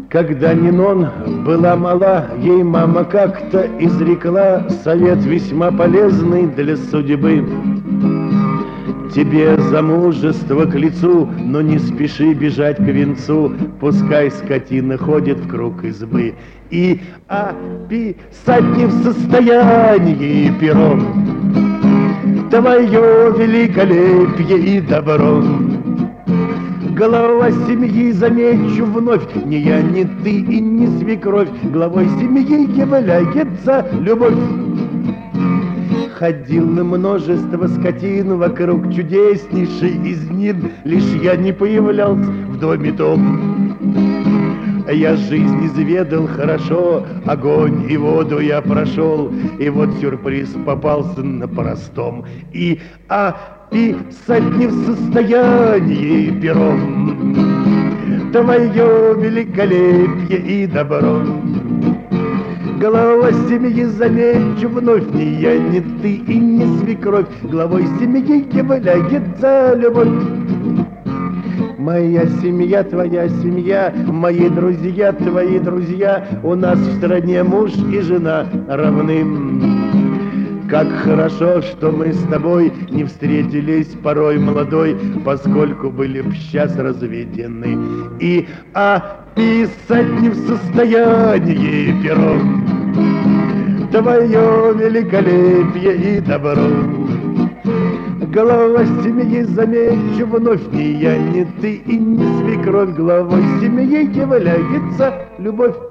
Когда Нинон была мала, ей мама как-то изрекла совет весьма полезный для судьбы. Тебе замужество к лицу, но не спеши бежать к венцу, пускай скотина ходит в круг избы. И описать не в состоянии пером твое великолепие и добро. Глава семьи, замечу вновь, не я, не ты и не свекровь, главой семьи является любовь. Ходило множество скотин вокруг чудеснейшей из нин, лишь я не появлялся в доме том. Я жизнь изведал хорошо, огонь и воду я прошел, и вот сюрприз попался на простом. И описать не в состоянии пером твое великолепие и добро. Глава семьи, замечу вновь, не я, не ты и не свекровь, главой семьи является любовь. Моя семья, твоя семья, мои друзья, твои друзья, у нас в стране муж и жена равны. Как хорошо, что мы с тобой не встретились порой молодой, поскольку были б сейчас разведены. И описать не в состоянии пером твое великолепие и добро. Глава семьи, замечу вновь, не я, не ты и не свекровь, главой семьи является любовь.